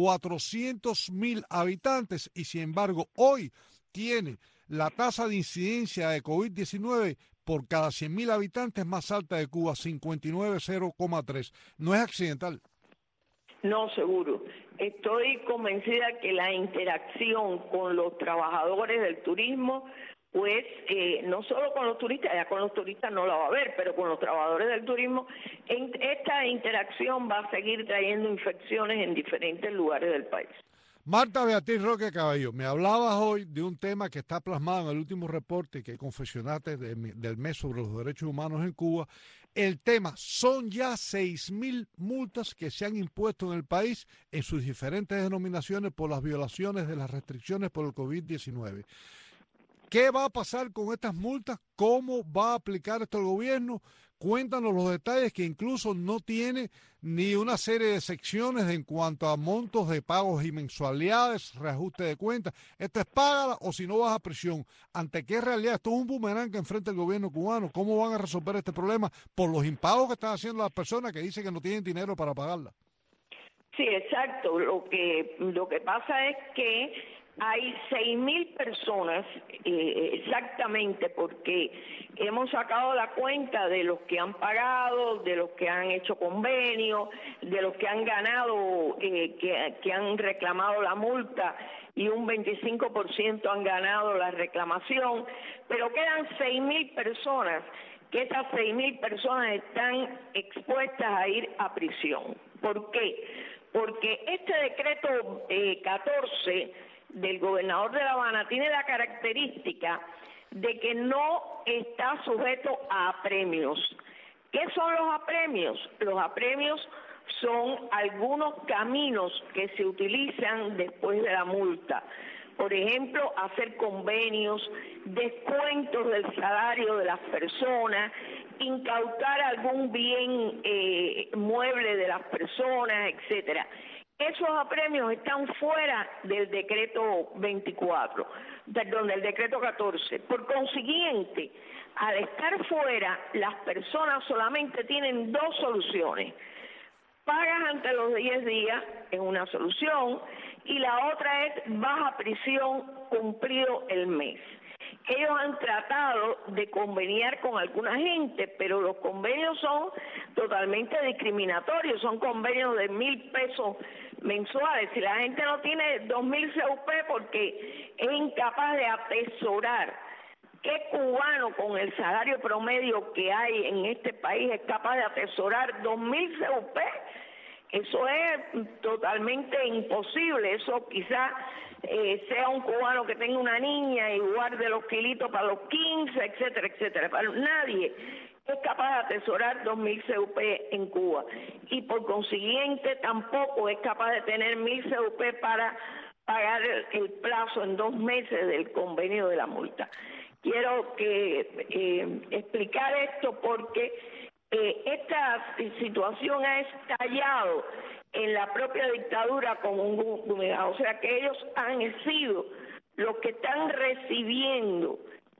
400,000 habitantes, y sin embargo hoy tiene la tasa de incidencia de COVID-19 por cada 100,000 habitantes más alta de Cuba, 59,0,3. No es accidental. No, seguro. Estoy convencida que la interacción con los trabajadores del turismo, pues no solo con los turistas, ya con los turistas no la va a haber, pero con los trabajadores del turismo, esta interacción va a seguir trayendo infecciones en diferentes lugares del país. Marta Beatriz Roque Cabello, me hablabas hoy de un tema que está plasmado en el último reporte que confeccionaste del mes sobre los derechos humanos en Cuba. El tema, son ya 6,000 multas que se han impuesto en el país en sus diferentes denominaciones por las violaciones de las restricciones por el COVID-19. ¿Qué va a pasar con estas multas? ¿Cómo va a aplicar esto el gobierno? Cuéntanos los detalles, que incluso no tiene ni una serie de secciones en cuanto a montos de pagos y mensualidades, reajuste de cuentas. Esto es págala o si no vas a prisión. ¿Ante qué realidad? Esto es un boomerang que enfrenta el gobierno cubano. ¿Cómo van a resolver este problema por los impagos que están haciendo las personas que dicen que no tienen dinero para pagarla? Sí, exacto. Lo que pasa es que hay 6.000 personas exactamente, porque hemos sacado la cuenta de los que han pagado, de los que han hecho convenio, de los que han ganado, que han reclamado la multa, y un 25% han ganado la reclamación, pero quedan 6.000 personas, que esas 6.000 personas están expuestas a ir a prisión. ¿Por qué? Porque este decreto 14 del gobernador de La Habana tiene la característica de que no está sujeto a apremios. ¿Qué son los apremios? Los apremios son algunos caminos que se utilizan después de la multa. Por ejemplo, hacer convenios, descuentos del salario de las personas, incautar algún bien mueble de las personas, etcétera. Esos apremios están fuera del decreto 24, del decreto 14. Por consiguiente, al estar fuera, las personas solamente tienen dos soluciones. Pagas ante los 10 días, es una solución, y la otra es vas a prisión cumplido el mes. Ellos han tratado de conveniar con alguna gente, pero los convenios son totalmente discriminatorios, son convenios de 1.000 pesos mensuales. Si la gente no tiene 2.000 CUP porque es incapaz de atesorar, ¿qué cubano con el salario promedio que hay en este país es capaz de atesorar 2.000 CUP? Eso es totalmente imposible. Eso quizás sea un cubano que tenga una niña y guarde los kilitos para los 15, etcétera, etcétera. Pero nadie es capaz de atesorar 2.000 CUP en Cuba. Y por consiguiente tampoco es capaz de tener 1.000 CUP para pagar el plazo en 2 meses del convenio de la multa. Quiero explicar esto porque esta situación ha estallado en la propia dictadura como un o sea que ellos han sido los que están recibiendo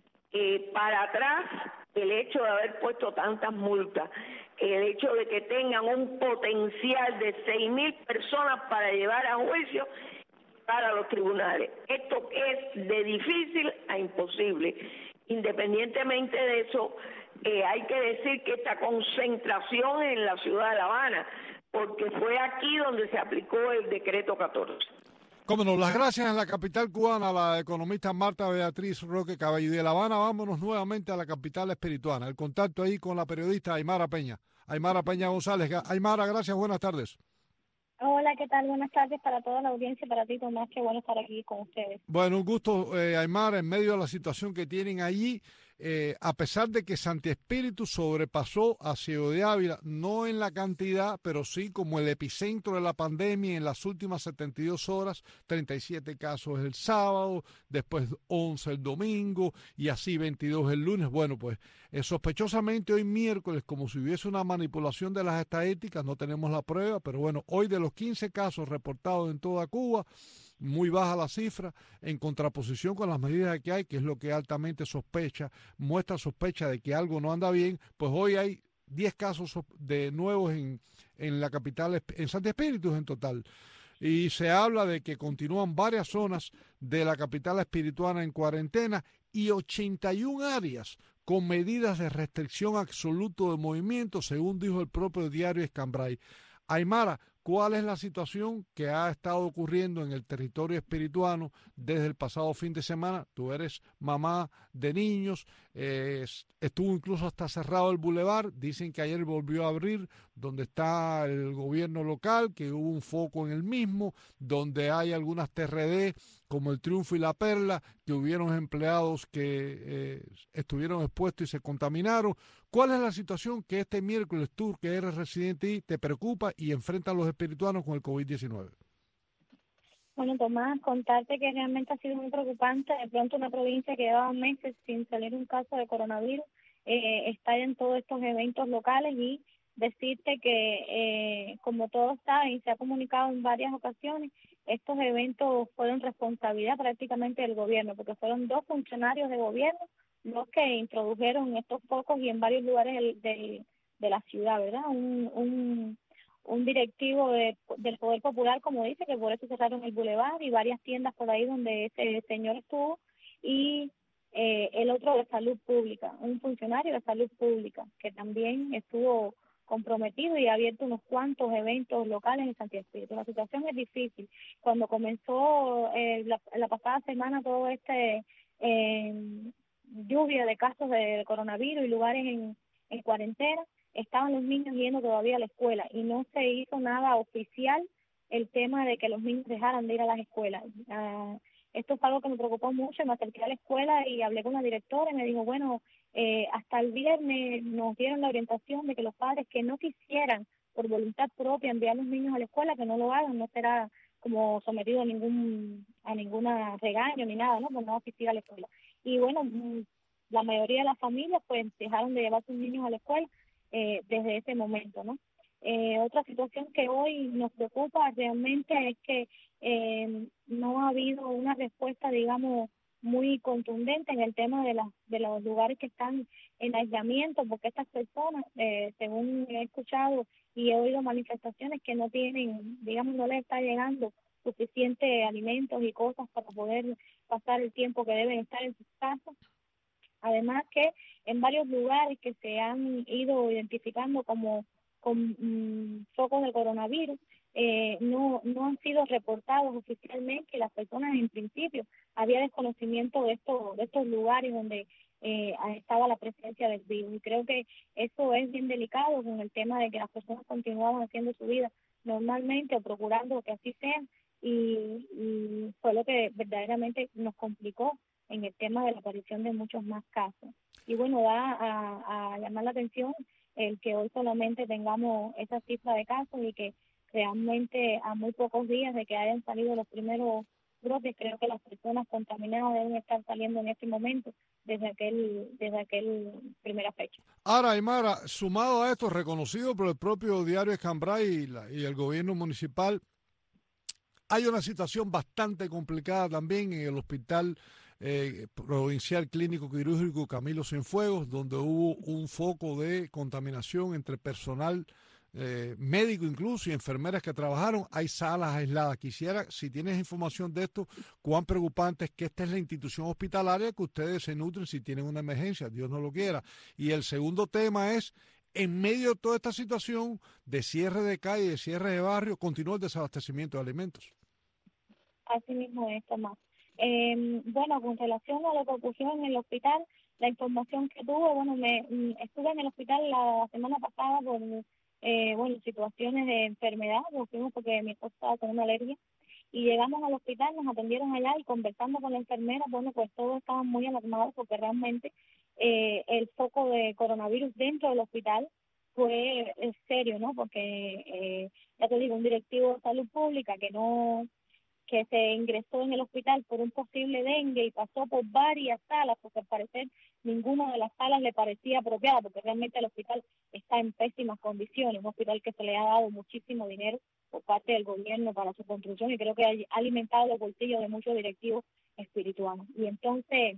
para atrás el hecho de haber puesto tantas multas, el hecho de que tengan un potencial de 6.000 personas para llevar a juicio para los tribunales. Esto es de difícil a imposible. Independientemente de eso, hay que decir que esta concentración en la ciudad de La Habana, porque fue aquí donde se aplicó el decreto 14. Cómo no, las gracias en la capital cubana a la economista Marta Beatriz Roque Cabello. Y de La Habana vámonos nuevamente a la capital espirituana. El contacto ahí con la periodista Aymara Peña González. Aymara, gracias, buenas tardes. Hola, ¿qué tal? Buenas tardes para toda la audiencia y para ti, Tomás. Qué bueno estar aquí con ustedes. Bueno, un gusto, Aymara, en medio de la situación que tienen allí. A pesar de que Santi Espíritu sobrepasó a Ciego de Ávila, no en la cantidad, pero sí como el epicentro de la pandemia en las últimas 72 horas, 37 casos el sábado, después 11 el domingo y así 22 el lunes. Bueno, pues sospechosamente hoy miércoles, como si hubiese una manipulación de las estadísticas, no tenemos la prueba, pero bueno, hoy de los 15 casos reportados en toda Cuba, muy baja la cifra, en contraposición con las medidas que hay, que es lo que altamente muestra sospecha de que algo no anda bien, pues hoy hay 10 casos de nuevos en la capital, en Santi Espíritu en total. Y se habla de que continúan varias zonas de la capital espirituana en cuarentena y 81 áreas con medidas de restricción absoluto de movimiento, según dijo el propio diario Escambray. Aymara, ¿cuál es la situación que ha estado ocurriendo en el territorio espirituano desde el pasado fin de semana? Tú eres mamá de niños, estuvo incluso hasta cerrado el bulevar, dicen que ayer volvió a abrir, donde está el gobierno local, que hubo un foco en el mismo, donde hay algunas TRD como el Triunfo y la Perla, que hubieron empleados que estuvieron expuestos y se contaminaron. ¿Cuál es la situación que este miércoles tú, que eres residente ahí, te preocupa y enfrentan los espirituanos con el COVID-19? Bueno, Tomás, contarte que realmente ha sido muy preocupante. De pronto una provincia que llevaba meses sin salir un caso de coronavirus está en todos estos eventos locales, y decirte que, como todos saben y se ha comunicado en varias ocasiones, estos eventos fueron responsabilidad prácticamente del gobierno, porque fueron 2 funcionarios de gobierno los que introdujeron estos focos y en varios lugares de la ciudad, ¿verdad? Un un directivo del Poder Popular, como dice, que por eso cerraron el bulevar y varias tiendas por ahí donde ese señor estuvo, y el otro de salud pública, un funcionario de salud pública, que también estuvo comprometido y ha abierto unos cuantos eventos locales en Santiago Espíritu. La situación es difícil. Cuando comenzó la pasada semana todo lluvia de casos de coronavirus y lugares en cuarentena, estaban los niños yendo todavía a la escuela y no se hizo nada oficial el tema de que los niños dejaran de ir a las escuelas. Esto es algo que me preocupó mucho. Me acerqué a la escuela y hablé con la directora y me dijo, bueno, hasta el viernes nos dieron la orientación de que los padres que no quisieran por voluntad propia enviar a los niños a la escuela, que no lo hagan, no será como sometido a ninguna regaño ni nada, ¿no? Por no asistir a la escuela. Y bueno, la mayoría de las familias pues dejaron de llevar a sus niños a la escuela desde ese momento, ¿no? Otra situación que hoy nos preocupa realmente es que no ha habido una respuesta, digamos, muy contundente en el tema de los lugares que están en aislamiento, porque estas personas, según he escuchado y he oído manifestaciones, que no tienen, digamos, no les está llegando suficiente alimentos y cosas para poder pasar el tiempo que deben estar en sus casas. Además que en varios lugares que se han ido identificando con focos de coronavirus, no han sido reportados oficialmente, y las personas en principio había desconocimiento de estos lugares donde estaba la presencia del virus, y creo que eso es bien delicado con el tema de que las personas continuaban haciendo su vida normalmente o procurando que así sea, y fue lo que verdaderamente nos complicó en el tema de la aparición de muchos más casos. Y bueno, da a llamar la atención el que hoy solamente tengamos esa cifra de casos y que realmente a muy pocos días de que hayan salido los primeros brotes, creo que las personas contaminadas deben estar saliendo en este momento desde aquel primera fecha. Ahora, Aymara, sumado a esto, reconocido por el propio diario Escambray y el gobierno municipal, hay una situación bastante complicada también en el hospital provincial clínico quirúrgico Camilo Cienfuegos, donde hubo un foco de contaminación entre personal médico incluso y enfermeras que trabajaron. Hay salas aisladas. Quisiera, si tienes información de esto, cuán preocupante es que esta es la institución hospitalaria que ustedes se nutren si tienen una emergencia, Dios no lo quiera. Y el segundo tema es, en medio de toda esta situación de cierre de calle, de cierre de barrio, continúa el desabastecimiento de alimentos. Así mismo es, Tomás. Bueno, con relación a lo que ocurrió en el hospital, la información que tuve, bueno, estuve en el hospital la semana pasada por situaciones de enfermedad, porque mi esposa estaba con una alergia, y llegamos al hospital, nos atendieron allá y conversando con la enfermera, bueno, pues todos estaban muy alarmados porque realmente el foco de coronavirus dentro del hospital fue serio, ¿no? Porque, ya te digo, un directivo de salud pública que se ingresó en el hospital por un posible dengue y pasó por varias salas, porque al parecer ninguna de las salas le parecía apropiada, porque realmente el hospital está en pésimas condiciones, un hospital que se le ha dado muchísimo dinero por parte del gobierno para su construcción y creo que ha alimentado los bolsillos de muchos directivos espirituales. Y entonces,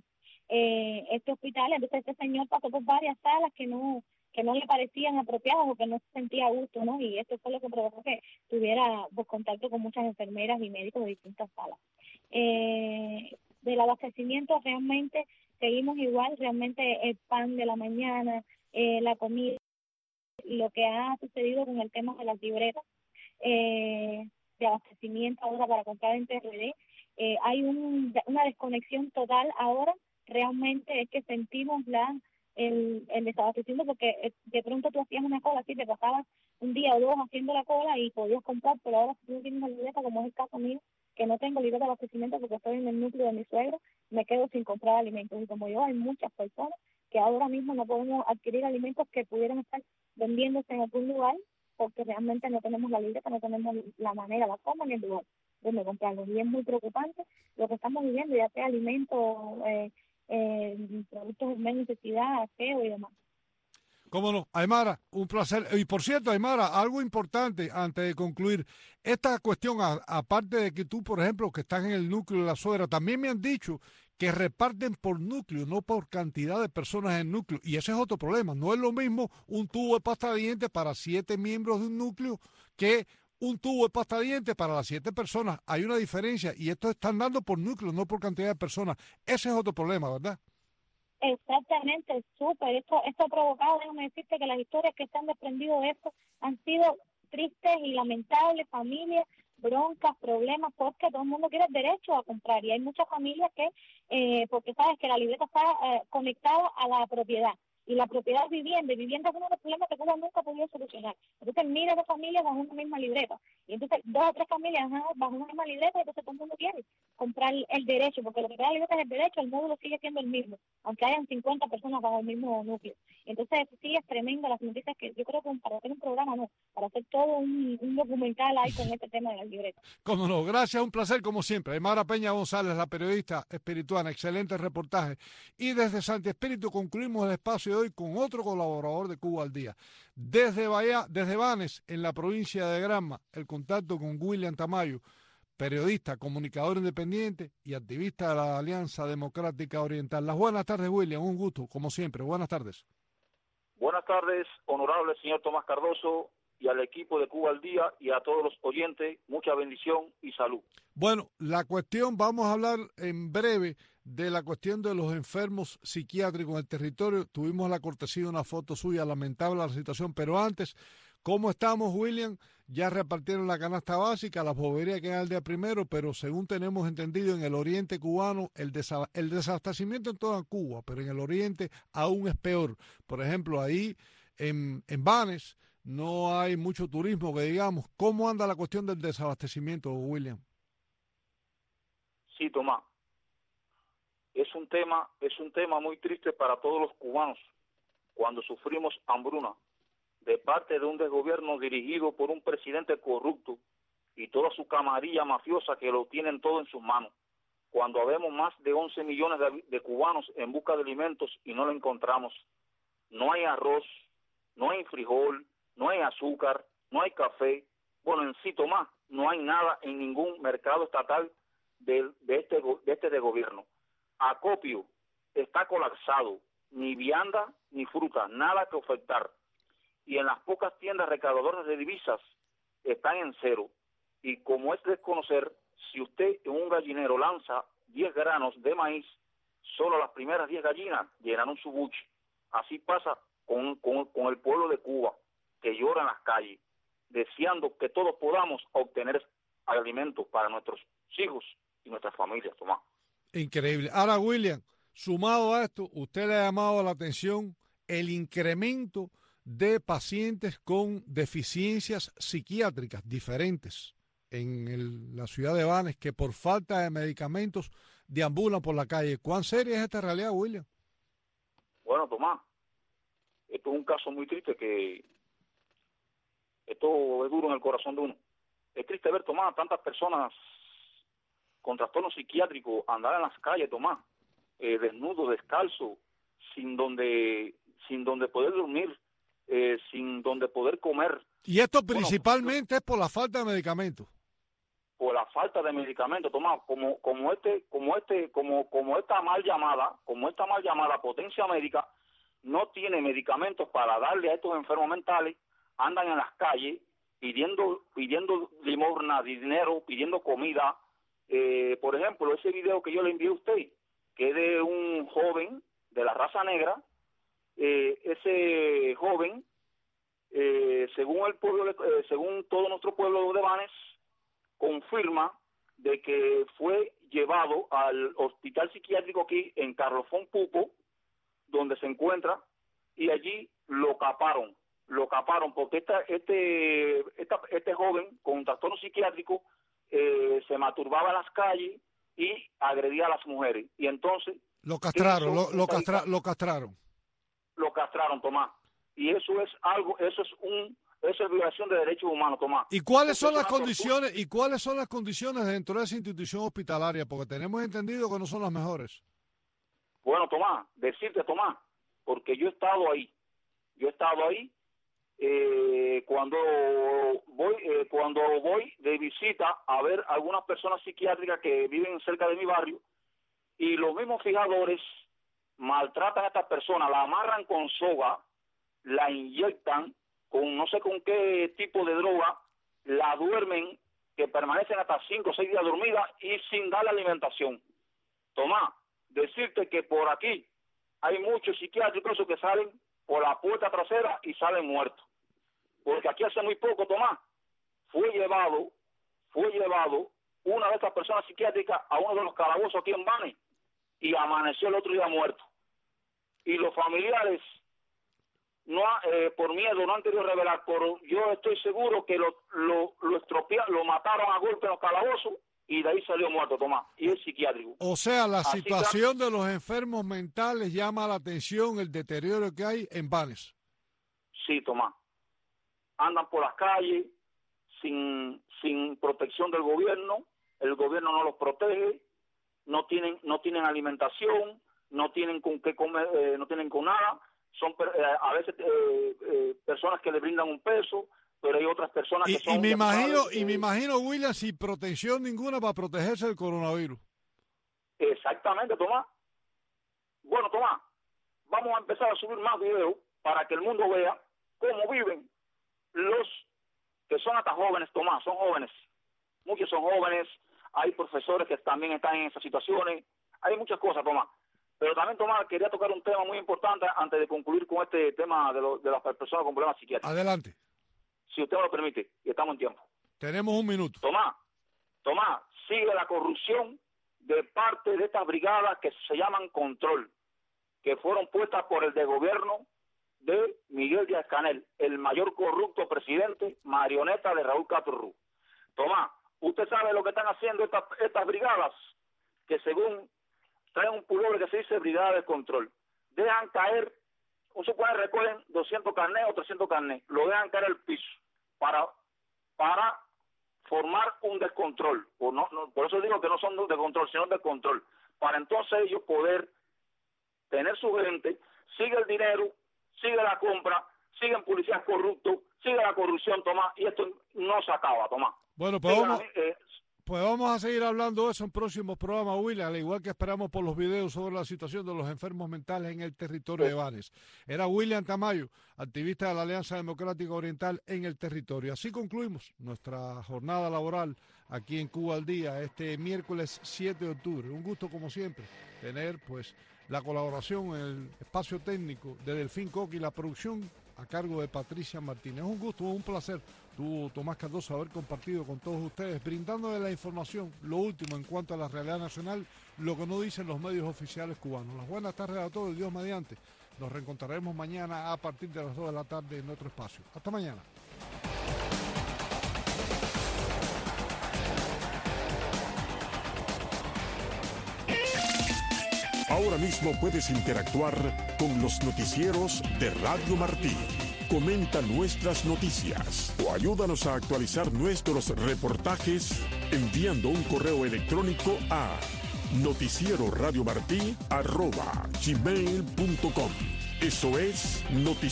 este señor pasó por varias salas que no le parecían apropiadas o que no se sentía a gusto, ¿no? Y esto fue lo que provocó que tuviera contacto con muchas enfermeras y médicos de distintas salas. Del abastecimiento realmente seguimos igual, realmente el pan de la mañana, la comida, lo que ha sucedido con el tema de las libretas de abastecimiento ahora para comprar en TRD, hay una desconexión total ahora, realmente es que sentimos el desabastecimiento, porque de pronto tú hacías una cola, así te pasabas un día o dos haciendo la cola y podías comprar, pero ahora si tú no tienes una libreta, como es el caso mío, que no tengo libreta de abastecimiento porque estoy en el núcleo de mi suegro, me quedo sin comprar alimentos. Y como yo, hay muchas personas que ahora mismo no podemos adquirir alimentos que pudieran estar vendiéndose en algún lugar porque realmente no tenemos la libreta, no tenemos la manera, la forma ni el lugar donde comprarlos. Y es muy preocupante lo que estamos viviendo, ya sea alimentos, productos de necesidad, aseo y demás. Cómo no, Aymara, un placer. Y por cierto, Aymara, algo importante antes de concluir, esta cuestión, aparte de que tú, por ejemplo, que estás en el núcleo de la suegra, también me han dicho que reparten por núcleo, no por cantidad de personas en núcleo. Y ese es otro problema. No es lo mismo un tubo de pasta de dientes para 7 miembros de un núcleo que un tubo de pasta de dientes para las 7 personas. Hay una diferencia y esto están dando por núcleo, no por cantidad de personas. Ese es otro problema, ¿verdad? Exactamente, súper. Esto ha provocado, déjame decirte, que las historias que se han desprendido de esto han sido tristes y lamentables, familias, broncas, problemas, porque todo el mundo quiere el derecho a comprar y hay muchas familias que, porque sabes que la libreta está conectada a la propiedad y la propiedad es vivienda, y vivienda es uno de los problemas que Cuba nunca ha podido solucionar. Entonces miles de familias bajo una misma libreta y entonces 2 o 3 familias bajo una misma libreta y entonces todo el mundo quiere comprar el derecho, porque lo que da la libreta es el derecho, el módulo sigue siendo el mismo, aunque hayan 50 personas bajo el mismo núcleo. Entonces sí es tremendo las noticias que yo creo que para hacer un programa no, para hacer todo un documental ahí con este tema de las libretas. Como no, gracias, un placer como siempre. Aymara Peña González, la periodista espirituana, excelente reportaje. Y desde Santi Espíritu concluimos el espacio de hoy con otro colaborador de Cuba al Día. Desde Banes, en la provincia de Granma, el contacto con William Tamayo, periodista, comunicador independiente y activista de la Alianza Democrática Oriental. Las buenas tardes, William, un gusto, como siempre. Buenas tardes. Buenas tardes, honorable señor Tomás Cardoso, y al equipo de Cuba al Día y a todos los oyentes, mucha bendición y salud. Bueno, la cuestión, vamos a hablar en breve de la cuestión de los enfermos psiquiátricos en el territorio. Tuvimos la cortesía de una foto suya, lamentable la situación, pero antes, ¿cómo estamos, William? Ya repartieron la canasta básica, las boberías quedan el día primero, pero según tenemos entendido, en el oriente cubano el desabastecimiento en toda Cuba, pero en el oriente aún es peor. Por ejemplo, ahí en Banes no hay mucho turismo, que digamos. ¿Cómo anda la cuestión del desabastecimiento, William? Sí, Tomás. Es un tema muy triste para todos los cubanos cuando sufrimos hambruna de parte de un desgobierno dirigido por un presidente corrupto y toda su camarilla mafiosa que lo tienen todo en sus manos. Cuando habemos más de 11 millones de cubanos en busca de alimentos y no lo encontramos. No hay arroz, no hay frijol, no hay azúcar, no hay café. Bueno, en sí, Tomás, no hay nada en ningún mercado estatal de este gobierno. Acopio está colapsado, ni vianda ni fruta, nada que ofertar. Y en las pocas tiendas recaudadoras de divisas están en cero. Y como es desconocer, si usted en un gallinero lanza 10 granos de maíz, solo las primeras 10 gallinas llenaron su buche. Así pasa con el pueblo de Cuba, que llora en las calles, deseando que todos podamos obtener alimentos para nuestros hijos y nuestras familias, Tomás. Increíble. Ahora, William, sumado a esto, usted le ha llamado la atención el incremento de pacientes con deficiencias psiquiátricas diferentes en la ciudad de Banes, que por falta de medicamentos deambulan por la calle. ¿Cuán seria es esta realidad, William? Bueno, Tomás, esto es un caso muy triste, que esto es duro en el corazón de uno. Es triste ver, Tomás, tantas personas con trastornos psiquiátricos andar en las calles, Tomás, desnudos, descalzos, sin donde poder dormir, sin donde poder comer. Y esto principalmente es por la falta de medicamentos. Por la falta de medicamentos, Tomás, como esta mal llamada potencia médica no tiene medicamentos para darle a estos enfermos mentales, andan en las calles pidiendo limosna, dinero, pidiendo comida. Por ejemplo, ese video que yo le envié a usted, que es de un joven de la raza negra, ese joven, según todo nuestro pueblo de Banes, confirma de que fue llevado al hospital psiquiátrico aquí en Carlofón Pupo, donde se encuentra, y allí lo caparon porque este joven con trastorno psiquiátrico se masturbaba en las calles y agredía a las mujeres, y entonces lo castraron, lo castraron, Tomás, y eso es violación de derechos humanos, Tomás. ¿Y cuáles son las condiciones dentro de esa institución hospitalaria? Porque tenemos entendido que no son las mejores. Bueno, Tomás, Tomás, porque yo he estado ahí cuando voy de visita a ver algunas personas psiquiátricas que viven cerca de mi barrio, y los mismos fijadores maltratan a estas personas, la amarran con soga, la inyectan con no sé con qué tipo de droga, la duermen, que permanecen hasta 5 o 6 días dormidas y sin darle alimentación. Tomás, decirte que por aquí hay muchos psiquiátricos que salen por la puerta trasera y salen muertos. Porque aquí hace muy poco, Tomás, fue llevado una de estas personas psiquiátricas a uno de los calabozos aquí en Banes y amaneció el otro día muerto. Y los familiares, por miedo, no han querido revelar, pero yo estoy seguro que lo estropearon, lo mataron a golpe en los calabozos y de ahí salió muerto, Tomás, y es psiquiátrico. O sea, la situación de los enfermos mentales llama la atención, el deterioro que hay en Banes. Sí, Tomás. Andan por las calles sin protección del gobierno, el gobierno no los protege, no tienen alimentación, no tienen con qué comer, no tienen con nada, son a veces personas que le brindan un peso, pero hay otras personas que son... Y me imagino, William, sin protección ninguna para protegerse del coronavirus. Exactamente, Tomás. Bueno, Tomás, vamos a empezar a subir más videos para que el mundo vea cómo viven los que son hasta jóvenes, Tomás, son jóvenes. Muchos son jóvenes, hay profesores que también están en esas situaciones, hay muchas cosas, Tomás. Pero también, Tomás, quería tocar un tema muy importante antes de concluir con este tema de las personas con problemas psiquiátricos. Adelante. Si usted me lo permite, y estamos en tiempo. Tenemos un minuto. Tomás, sigue la corrupción de parte de estas brigadas que se llaman Control, que fueron puestas por el desgobierno de Miguel Díaz-Canel, el mayor corrupto presidente, marioneta de Raúl Castro Ruz. Tomás, usted sabe lo que están haciendo estas brigadas, que según traen un pullover que se dice Brigada de Control. Dejan caer, un supone recogen 200 carnés o 300 carnés, lo dejan caer al piso para formar un descontrol. Por eso digo que no son de control, sino de control. Para entonces ellos poder tener su gente, sigue el dinero, sigue la compra, siguen policías corruptos, sigue la corrupción, Tomás, y esto no se acaba, Tomás. Bueno, pues vamos a seguir hablando de eso en próximos programas, William, al igual que esperamos por los videos sobre la situación de los enfermos mentales en el territorio de Banes. Era William Tamayo, activista de la Alianza Democrática Oriental en el territorio. Así concluimos nuestra jornada laboral aquí en Cuba al Día, este miércoles 7 de octubre. Un gusto, como siempre, tener pues la colaboración en el espacio técnico de Delfín Coqui y la producción a cargo de Patricia Martínez. Un gusto, un placer, tú, Tomás Cardoso, haber compartido con todos ustedes, brindándoles la información, lo último en cuanto a la realidad nacional, lo que no dicen los medios oficiales cubanos. Las buenas tardes a todos, Dios mediante. Nos reencontraremos mañana a partir de las 2 de la tarde en otro espacio. Hasta mañana. Ahora mismo puedes interactuar con los noticieros de Radio Martí. Comenta nuestras noticias o ayúdanos a actualizar nuestros reportajes enviando un correo electrónico a noticieroradiomartí@gmail.com. Eso es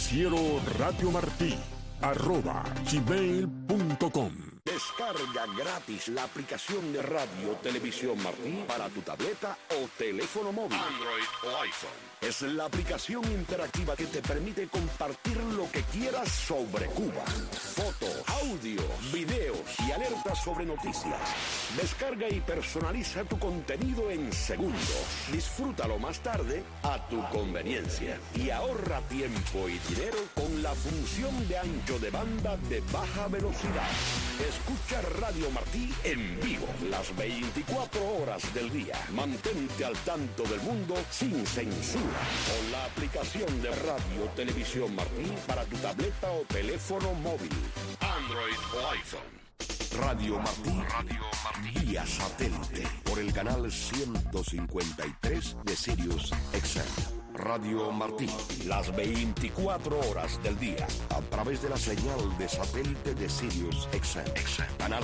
noticieroradiomartí@gmail.com. Descarga gratis la aplicación de Radio Televisión Martí para tu tableta o teléfono móvil, Android o iPhone. Es la aplicación interactiva que te permite compartir lo que quieras sobre Cuba. Fotos, audios, videos y alertas sobre noticias. Descarga y personaliza tu contenido en segundos. Disfrútalo más tarde a tu conveniencia. Y ahorra tiempo y dinero con la función de ancho de banda de baja velocidad. Escucha Radio Martí en vivo las 24 horas del día. Mantente al tanto del mundo sin censura con la aplicación de Radio Televisión Martí para tu tableta o teléfono móvil, Android o iPhone. Radio Martí vía satélite por el canal 153 de Sirius XM. Radio Martí, las 24 horas del día, a través de la señal de satélite de Sirius XM. Canal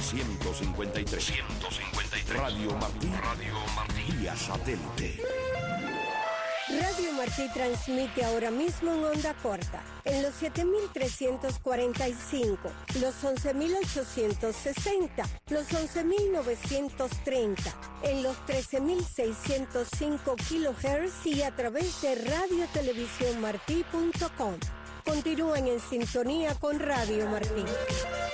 153. Radio Martí vía satélite. Radio Martí transmite ahora mismo en onda corta, en los 7.345, los 11.860, los 11.930, en los 13.605 kHz y a través de radiotelevisiónmartí.com. Continúen en sintonía con Radio Martí.